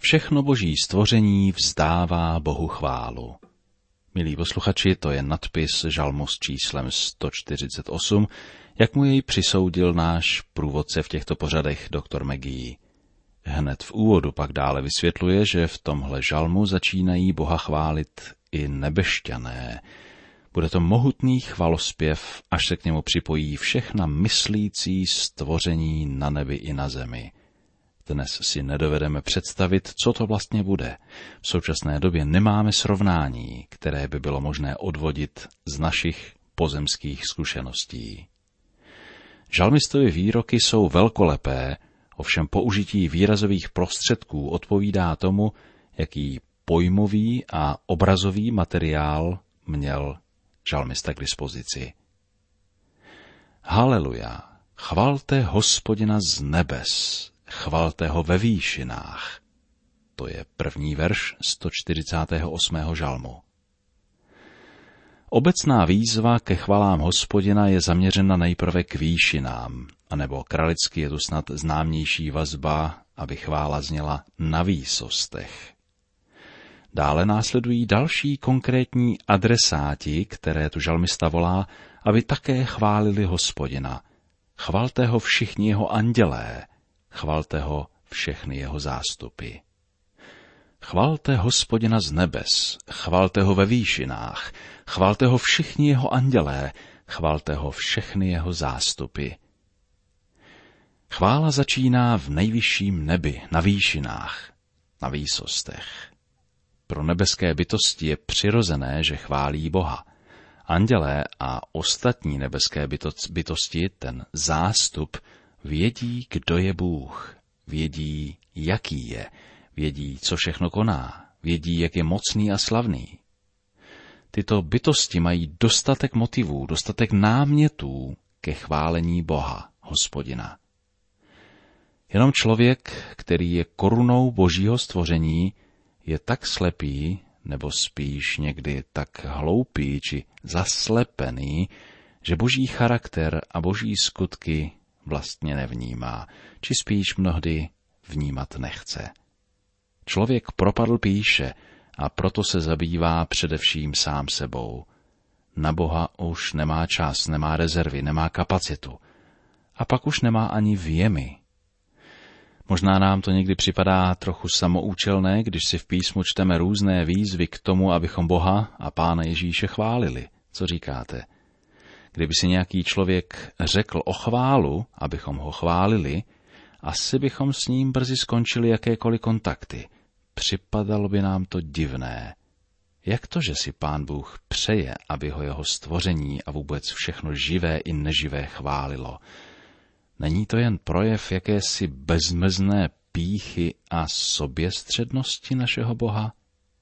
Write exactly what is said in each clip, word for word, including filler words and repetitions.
Všechno boží stvoření vzdává Bohu chválu. Milí posluchači, to je nadpis žalmu s číslem sto čtyřicet osm, jak mu jej přisoudil náš průvodce v těchto pořadech doktor Maggie. Hned v úvodu pak dále vysvětluje, že v tomhle žalmu začínají Boha chválit i nebešťané. Bude to mohutný chvalospěv, až se k němu připojí všechna myslící stvoření na nebi i na zemi. Dnes si nedovedeme představit, co to vlastně bude. V současné době nemáme srovnání, které by bylo možné odvodit z našich pozemských zkušeností. Žalmistovy výroky jsou velkolepé, ovšem použití výrazových prostředků odpovídá tomu, jaký pojmový a obrazový materiál měl žalmista k dispozici. Haleluja, chvalte Hospodina z nebes, chvalte ho ve výšinách. To je první verš sto čtyřicátého osmého žalmu. Obecná výzva ke chvalám Hospodina je zaměřena nejprve k výšinám, anebo kralicky je tu snad známější vazba, aby chvála zněla na výsostech. Dále následují další konkrétní adresáti, které tu žalmista volá, aby také chválili Hospodina. Chvalte ho všichni jeho andělé, chvalte ho všechny jeho zástupy. Chvalte Hospodina z nebes, chvalte ho ve výšinách, chvalte ho všichni jeho andělé, chvalte ho všechny jeho zástupy. Chvála začíná v nejvyšším nebi, na výšinách, na výsostech. Pro nebeské bytosti je přirozené, že chválí Boha. Andělé a ostatní nebeské bytosti, ten zástup, vědí, kdo je Bůh, vědí, jaký je, vědí, co všechno koná, vědí, jak je mocný a slavný. Tyto bytosti mají dostatek motivů, dostatek námětů ke chválení Boha, Hospodina. Jenom člověk, který je korunou božího stvoření, je tak slepý, nebo spíš někdy tak hloupý či zaslepený, že boží charakter a boží skutky vlastně nevnímá, či spíš mnohdy vnímat nechce. Člověk propadl pýše a proto se zabývá především sám sebou. Na Boha už nemá čas, nemá rezervy, nemá kapacitu. A pak už nemá ani věmy. Možná nám to někdy připadá trochu samoučelné, když si v písmu čteme různé výzvy k tomu, abychom Boha a Pána Ježíše chválili. Co říkáte? Kdyby si nějaký člověk řekl o chválu, abychom ho chválili, asi bychom s ním brzy skončili jakékoliv kontakty. Připadalo by nám to divné. Jak to, že si Pán Bůh přeje, aby ho jeho stvoření a vůbec všechno živé i neživé chválilo? Není to jen projev jakési bezmezné pýchy a soběstřednosti našeho Boha?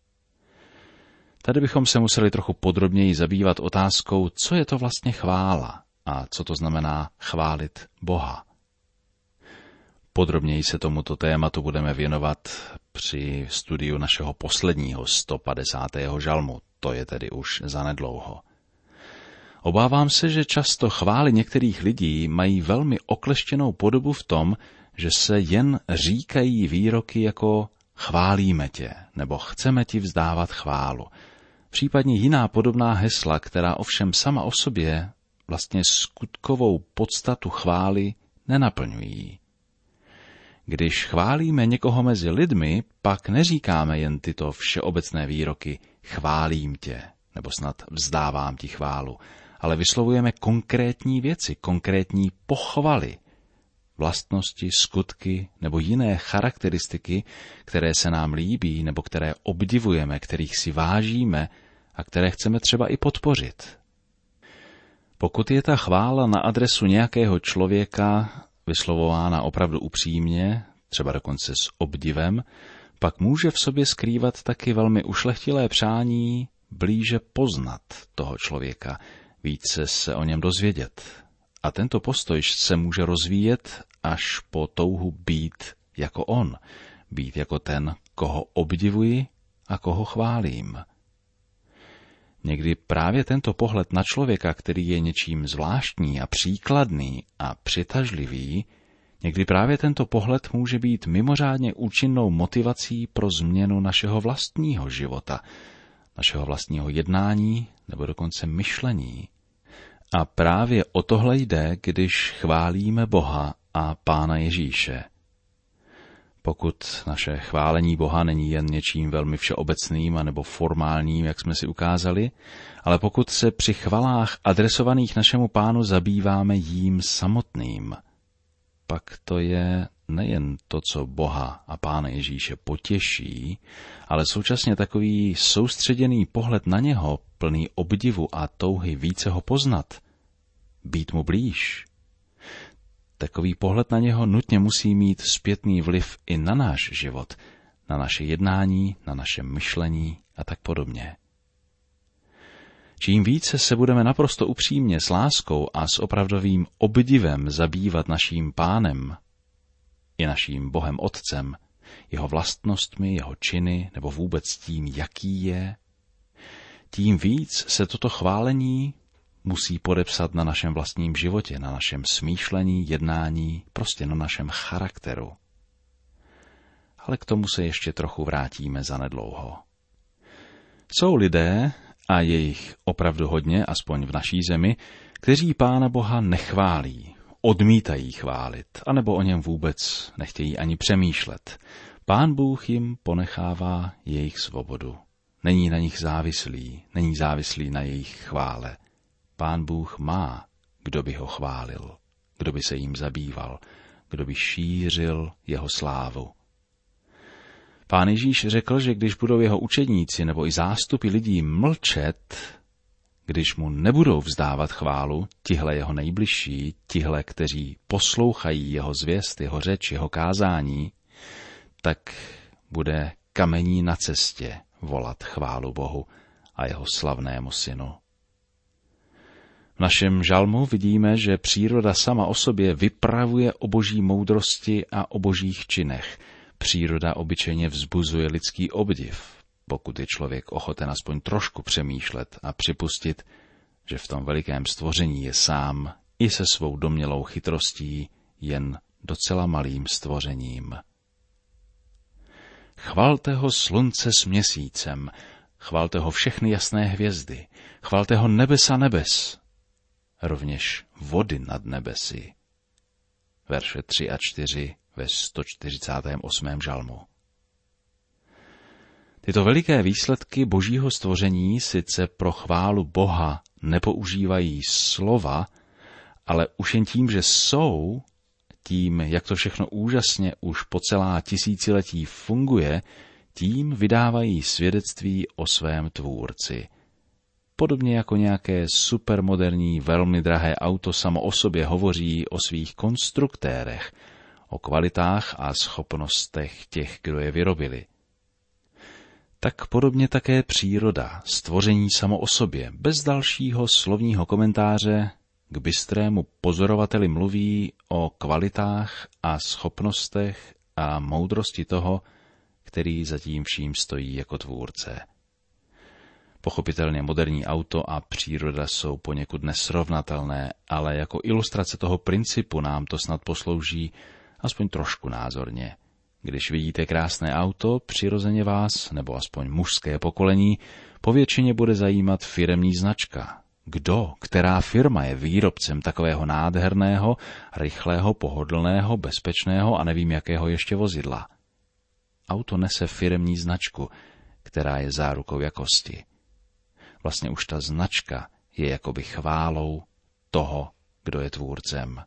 Tady bychom se museli trochu podrobněji zabývat otázkou, co je to vlastně chvála a co to znamená chválit Boha. Podrobněji se tomuto tématu budeme věnovat při studiu našeho posledního sto padesátého žalmu, to je tedy už zanedlouho. Obávám se, že často chvály některých lidí mají velmi okleštěnou podobu v tom, že se jen říkají výroky jako chválíme tě, nebo chceme ti vzdávat chválu. Případně jiná podobná hesla, která ovšem sama o sobě vlastně skutkovou podstatu chvály nenaplňují. Když chválíme někoho mezi lidmi, pak neříkáme jen tyto všeobecné výroky chválím tě, nebo snad vzdávám ti chválu, ale vyslovujeme konkrétní věci, konkrétní pochvaly, vlastnosti, skutky nebo jiné charakteristiky, které se nám líbí nebo které obdivujeme, kterých si vážíme a které chceme třeba i podpořit. Pokud je ta chvála na adresu nějakého člověka vyslovována opravdu upřímně, třeba dokonce s obdivem, pak může v sobě skrývat taky velmi ušlechtilé přání blíže poznat toho člověka, více se o něm dozvědět. A tento postoj se může rozvíjet až po touhu být jako on, být jako ten, koho obdivuji a koho chválím. Někdy právě tento pohled na člověka, který je něčím zvláštní a příkladný a přitažlivý, Někdy právě tento pohled může být mimořádně účinnou motivací pro změnu našeho vlastního života, našeho vlastního jednání nebo dokonce myšlení. A právě o tohle jde, když chválíme Boha a Pána Ježíše. Pokud naše chválení Boha není jen něčím velmi všeobecným anebo formálním, jak jsme si ukázali, ale pokud se při chvalách adresovaných našemu Pánu zabýváme jím samotným, pak to je nejen to, co Boha a Pána Ježíše potěší, ale současně takový soustředěný pohled na něho, plný obdivu a touhy více ho poznat, být mu blíž. Takový pohled na něho nutně musí mít zpětný vliv i na náš život, na naše jednání, na naše myšlení a tak podobně. Čím více se budeme naprosto upřímně s láskou a s opravdovým obdivem zabývat naším Pánem i naším Bohem Otcem, jeho vlastnostmi, jeho činy nebo vůbec tím, jaký je, tím víc se toto chválení musí podepsat na našem vlastním životě, na našem smýšlení, jednání, prostě na našem charakteru. Ale k tomu se ještě trochu vrátíme zanedlouho. Jsou lidé, a je jich opravdu hodně, aspoň v naší zemi, kteří Pána Boha nechválí, odmítají chválit, anebo o něm vůbec nechtějí ani přemýšlet. Pán Bůh jim ponechává jejich svobodu. Není na nich závislý, není závislý na jejich chvále. Pán Bůh má, kdo by ho chválil, kdo by se jim zabýval, kdo by šířil jeho slávu. Pán Ježíš řekl, že když budou jeho učedníci nebo i zástupy lidí mlčet, když mu nebudou vzdávat chválu, tihle jeho nejbližší, tihle, kteří poslouchají jeho zvěst, jeho řeč, jeho kázání, tak bude kamení na cestě volat chválu Bohu a jeho slavnému synu. V našem žalmu vidíme, že příroda sama o sobě vypravuje o boží moudrosti a o božích činech. Příroda obyčejně vzbuzuje lidský obdiv, pokud je člověk ochoten aspoň trošku přemýšlet a připustit, že v tom velikém stvoření je sám i se svou domnělou chytrostí jen docela malým stvořením. Chvalte ho slunce s měsícem, chvalte ho všechny jasné hvězdy, chvalte ho nebesa nebes, rovněž vody nad nebesy. Verše tři a čtyři ve sto čtyřicátém osmém žalmu. Tyto veliké výsledky božího stvoření sice pro chválu Boha nepoužívají slova, ale už jen tím, že jsou, tím, jak to všechno úžasně už po celá tisíciletí funguje, tím vydávají svědectví o svém tvůrci. Podobně jako nějaké supermoderní, velmi drahé auto samo o sobě hovoří o svých konstruktérech, o kvalitách a schopnostech těch, kdo je vyrobili. Tak podobně také příroda, stvoření samo o sobě, bez dalšího slovního komentáře k bystrému pozorovateli mluví o kvalitách a schopnostech a moudrosti toho, který za tím vším stojí jako tvůrce. Pochopitelně moderní auto a příroda jsou poněkud nesrovnatelné, ale jako ilustrace toho principu nám to snad poslouží aspoň trošku názorně. Když vidíte krásné auto, přirozeně vás, nebo aspoň mužské pokolení, povětšině bude zajímat firemní značka. Kdo, která firma je výrobcem takového nádherného, rychlého, pohodlného, bezpečného a nevím jakého ještě vozidla. Auto nese firemní značku, která je zárukou jakosti. Vlastně už ta značka je jakoby chválou toho, kdo je tvůrcem.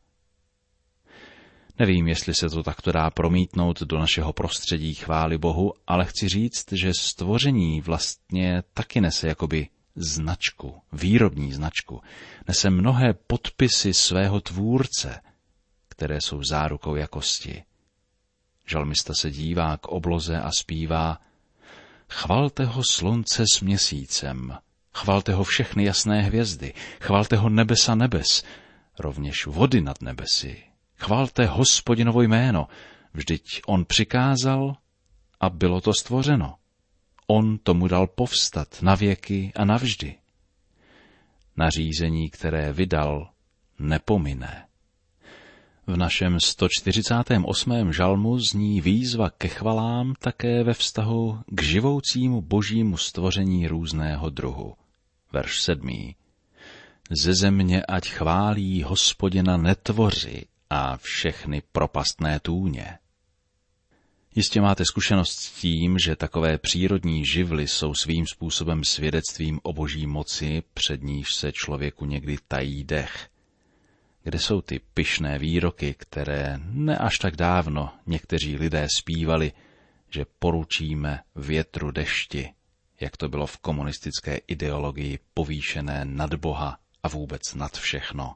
Nevím, jestli se to takto dá promítnout do našeho prostředí chvály Bohu, ale chci říct, že stvoření vlastně taky nese jakoby značku, výrobní značku. Nese mnohé podpisy svého tvůrce, které jsou zárukou jakosti. Žalmista se dívá k obloze a zpívá: Chvalte ho slunce s měsícem, chvalte ho všechny jasné hvězdy, chvalte ho nebesa nebes, rovněž vody nad nebesy. Chvalte Hospodinovo jméno, vždyť on přikázal a bylo to stvořeno. On tomu dal povstat na věky a navždy. Nařízení, které vydal, nepomine. V našem sto čtyřicátém osmém žalmu zní výzva ke chvalám také ve vztahu k živoucímu božímu stvoření různého druhu. Verš sedmý. Ze země ať chválí Hospodina netvoři a všechny propastné tůně. Jistě máte zkušenost s tím, že takové přírodní živly jsou svým způsobem svědectvím o boží moci, před níž se člověku někdy tají dech. Kde jsou ty pyšné výroky, které ne až tak dávno někteří lidé zpívali, že poručíme větru dešti, jak to bylo v komunistické ideologii povýšené nad Boha a vůbec nad všechno.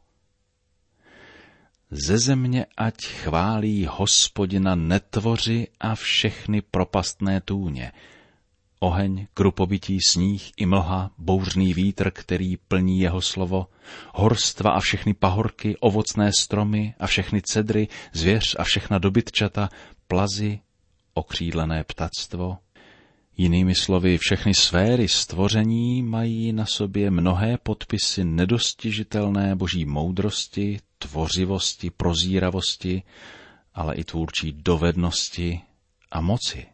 Ze země ať chválí Hospodina netvoři a všechny propastné tůně. Oheň, krupobytí, sníh i mlha, bouřný vítr, který plní jeho slovo, horstva a všechny pahorky, ovocné stromy a všechny cedry, zvěř a všechna dobytčata, plazy, okřídlené ptactvo. Jinými slovy, všechny sféry stvoření mají na sobě mnohé podpisy nedostižitelné boží moudrosti, tvořivosti, prozíravosti, ale i tvůrčí dovednosti a moci.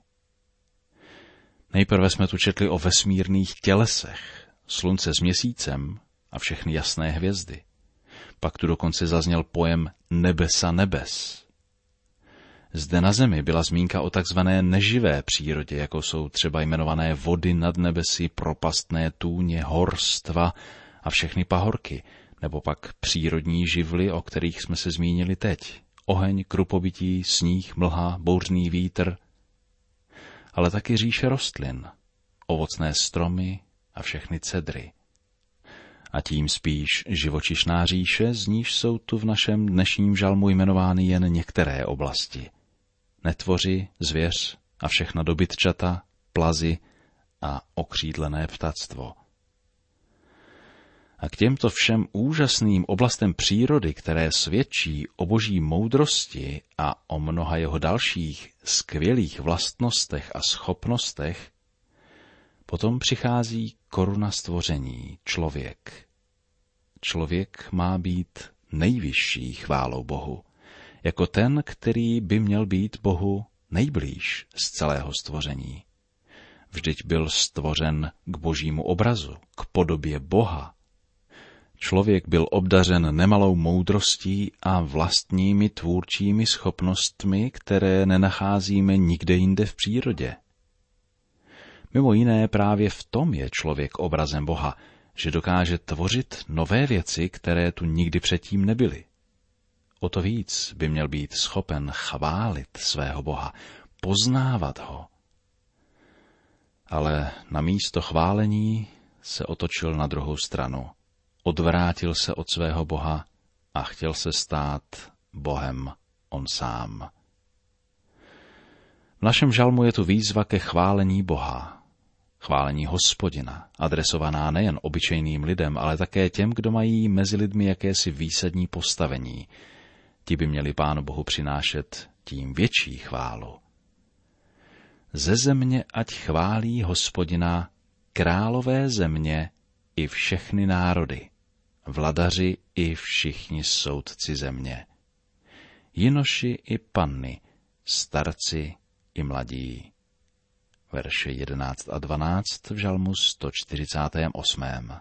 Nejprve jsme tu četli o vesmírných tělesech, slunce s měsícem a všechny jasné hvězdy. Pak tu dokonce zazněl pojem nebesa nebes. Zde na zemi byla zmínka o takzvané neživé přírodě, jako jsou třeba jmenované vody nad nebesy, propastné tůně, horstva a všechny pahorky, nebo pak přírodní živly, o kterých jsme se zmínili teď. Oheň, krupobytí, sníh, mlha, bouřný vítr, ale taky říše rostlin, ovocné stromy a všechny cedry. A tím spíš živočišná říše, z níž jsou tu v našem dnešním žalmu jmenovány jen některé oblasti. Netvoři, zvěř a všechna dobytčata, plazy a okřídlené ptactvo. A k těmto všem úžasným oblastem přírody, které svědčí o boží moudrosti a o mnoha jeho dalších skvělých vlastnostech a schopnostech, potom přichází koruna stvoření, člověk. Člověk má být nejvyšší chválou Bohu, jako ten, který by měl být Bohu nejblíž z celého stvoření. Vždyť byl stvořen k božímu obrazu, k podobě Boha. Člověk byl obdařen nemalou moudrostí a vlastními tvůrčími schopnostmi, které nenacházíme nikde jinde v přírodě. Mimo jiné právě v tom je člověk obrazem Boha, že dokáže tvořit nové věci, které tu nikdy předtím nebyly. O to víc by měl být schopen chválit svého Boha, poznávat ho. Ale na místo chválení se otočil na druhou stranu. Odvrátil se od svého Boha a chtěl se stát Bohem on sám. V našem žalmu je tu výzva ke chválení Boha, chválení Hospodina, adresovaná nejen obyčejným lidem, ale také těm, kdo mají mezi lidmi jakési výsadní postavení. Ti by měli Pánu Bohu přinášet tím větší chválu. Ze země ať chválí Hospodina králové země i všechny národy, vladaři i všichni soudci země, jinoši i panny, starci i mladí. Verše jedenáct a dvanáct v žalmu sto čtyřicátém osmém.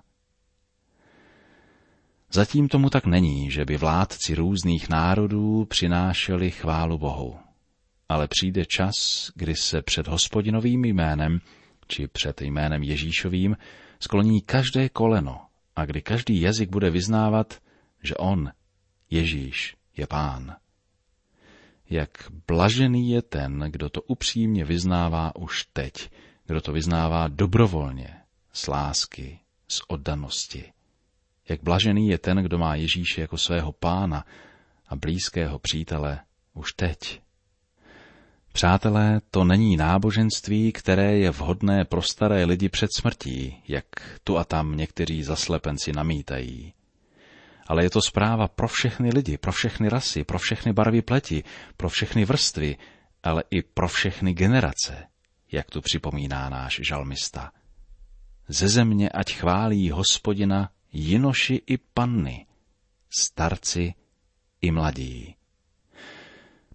Zatím tomu tak není, že by vládci různých národů přinášeli chválu Bohu. Ale přijde čas, kdy se před Hospodinovým jménem, či před jménem Ježíšovým, skloní každé koleno a kdy každý jazyk bude vyznávat, že on, Ježíš, je Pán. Jak blažený je ten, kdo to upřímně vyznává už teď, kdo to vyznává dobrovolně, z lásky, z oddanosti. Jak blažený je ten, kdo má Ježíše jako svého Pána a blízkého přítele už teď. Přátelé, to není náboženství, které je vhodné pro staré lidi před smrtí, jak tu a tam někteří zaslepenci namítají. Ale je to zpráva pro všechny lidi, pro všechny rasy, pro všechny barvy pleti, pro všechny vrstvy, ale i pro všechny generace, jak tu připomíná náš žalmista. Ze země ať chválí Hospodina jinoši i panny, starci i mladí.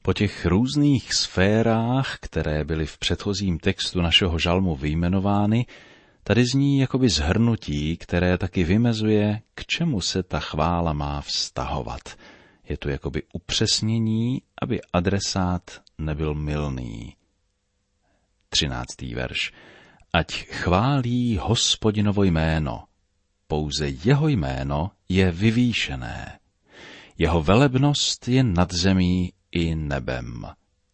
Po těch různých sférách, které byly v předchozím textu našeho žalmu vyjmenovány, tady zní jakoby shrnutí, které taky vymezuje, k čemu se ta chvála má vztahovat. Je tu jakoby upřesnění, aby adresát nebyl mylný. Třináctý verš. Ať chválí Hospodinovo jméno. Pouze jeho jméno je vyvýšené. Jeho velebnost je nad zemí i nebem.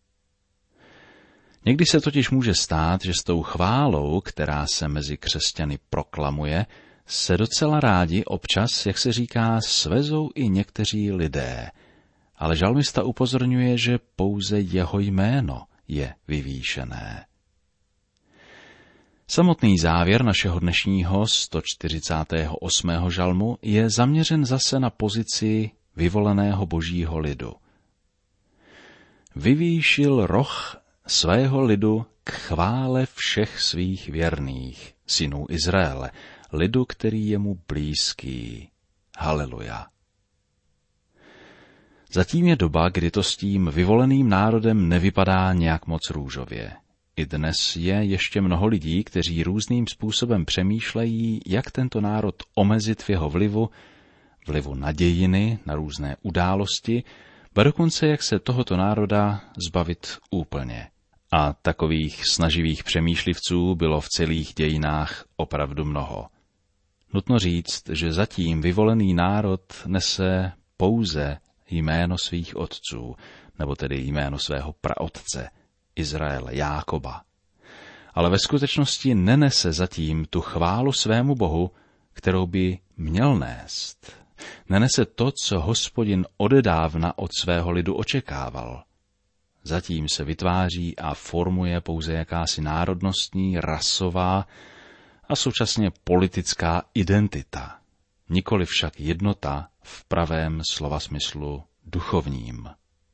Někdy se totiž může stát, že s tou chválou, která se mezi křesťany proklamuje, se docela rádi občas, jak se říká, svezou i někteří lidé. Ale žalmista upozorňuje, že pouze jeho jméno je vyvýšené. Samotný závěr našeho dnešního sto čtyřicátého osmého žalmu je zaměřen zase na pozici vyvoleného božího lidu. Vyvýšil roh svého lidu k chvále všech svých věrných, synů Izraele, lidu, který je mu blízký. Haleluja. Zatím je doba, kdy to s tím vyvoleným národem nevypadá nějak moc růžově. I dnes je ještě mnoho lidí, kteří různým způsobem přemýšlejí, jak tento národ omezit v jeho vlivu, vlivu na dějiny, na různé události, ba dokonce jak se tohoto národa zbavit úplně. A takových snaživých přemýšlivců bylo v celých dějinách opravdu mnoho. Nutno říct, že zatím vyvolený národ nese pouze jméno svých otců, nebo tedy jméno svého praotce, Izraele, Jákoba. Ale ve skutečnosti nenese zatím tu chválu svému Bohu, kterou by měl nést. Nenese to, co Hospodin odedávna od svého lidu očekával. Zatím se vytváří a formuje pouze jakási národnostní, rasová a současně politická identita, nikoli však jednota v pravém slova smyslu duchovním.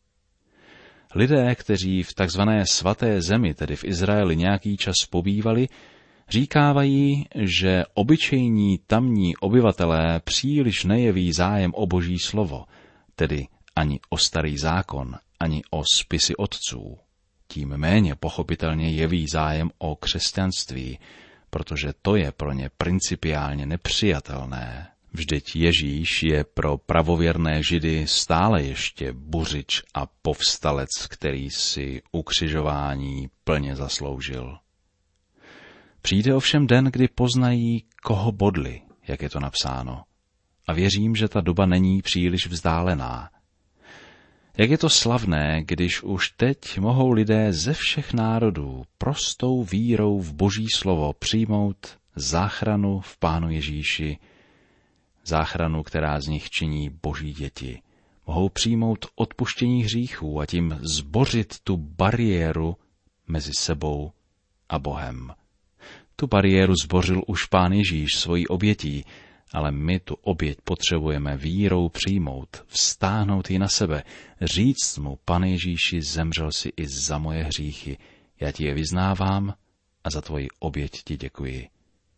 Lidé, kteří v takzvané svaté zemi, tedy v Izraeli, nějaký čas pobývali, říkávají, že obyčejní tamní obyvatelé příliš nejeví zájem o boží slovo, tedy ani o starý zákon, ani o spisy otců. Tím méně pochopitelně jeví zájem o křesťanství, protože to je pro ně principiálně nepřijatelné. Vždyť Ježíš je pro pravověrné Židy stále ještě buřič a povstalec, který si ukřižování plně zasloužil. Přijde ovšem den, kdy poznají, koho bodli, jak je to napsáno. A věřím, že ta doba není příliš vzdálená. Jak je to slavné, když už teď mohou lidé ze všech národů prostou vírou v Boží slovo přijmout záchranu v Pánu Ježíši, záchranu, která z nich činí Boží děti. Mohou přijmout odpuštění hříchů a tím zbořit tu bariéru mezi sebou a Bohem. Tu bariéru zbořil už Pán Ježíš svojí obětí, ale my tu oběť potřebujeme vírou přijmout, vztáhnout ji na sebe, říct mu, Pane Ježíši, zemřel si i za moje hříchy, já ti je vyznávám a za tvoji oběť ti děkuji.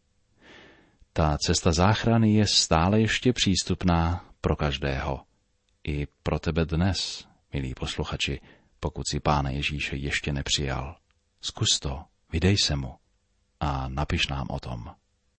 Ta cesta záchrany je stále ještě přístupná pro každého. I pro tebe dnes, milí posluchači, pokud si Pána Ježíše ještě nepřijal. Zkus to, vydej se mu a napiš nám o tom.